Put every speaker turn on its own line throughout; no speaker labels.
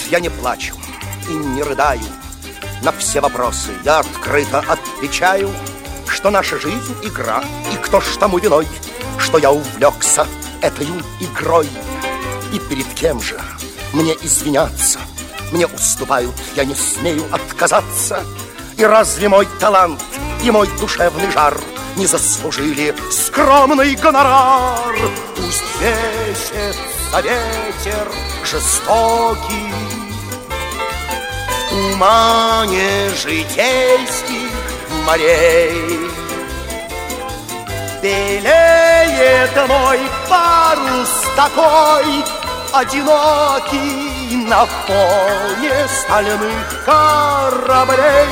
я не плачу и не рыдаю. На все вопросы я открыто отвечаю, что наша жизнь — игра, и кто ж тому виной, что я увлекся этой игрой. И перед кем же мне извиняться? Мне уступают, я не смею отказаться. И разве мой талант и мой душевный жар не заслужили скромный гонорар? Пусть весится ветер жестокий в тумане житейских морей. Белеет мой парус такой одинокий на фоне стальных кораблей.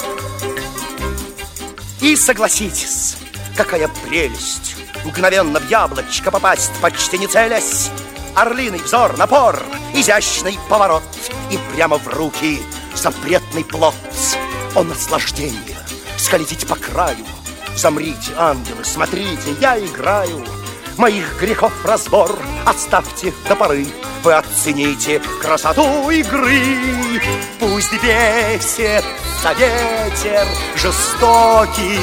И согласитесь, какая прелесть мгновенно в яблочко попасть, почти не целясь. Орлиный взор, напор, изящный поворот, и прямо в руки запретный плод. О, наслаждение, скользить по краю. Замрите, ангелы, смотрите, я играю. Моих грехов разбор оставьте до поры. Вы оцените красоту игры. Пусть бесится ветер жестокий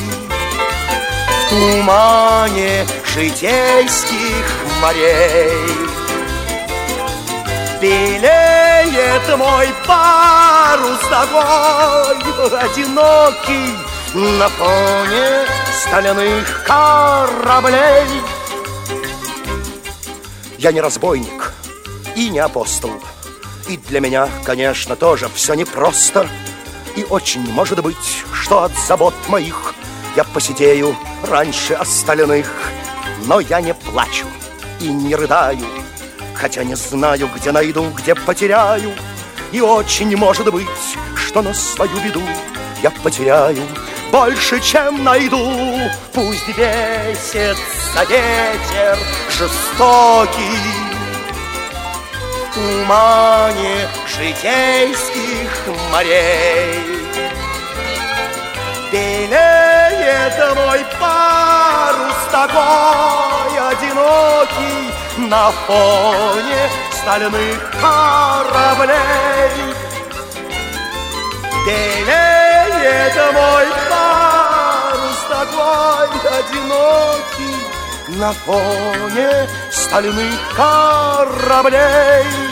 в тумане житейских морей. Белеет мой парус такой одинокий на фоне стальных кораблей. Я не разбойник и не апостол, и для меня, конечно, тоже все непросто. И очень может быть, что от забот моих я посидею раньше остальных. Но я не плачу и не рыдаю, хотя не знаю, где найду, где потеряю. И очень может быть, что на свою беду я потеряю больше, чем найду. Пусть бесится ветер жестокий в тумане житейских морей. Белеет мой парус такой одинокий на фоне стальных кораблей. Белеет мой парус такой одинокий на фоне стальных кораблей.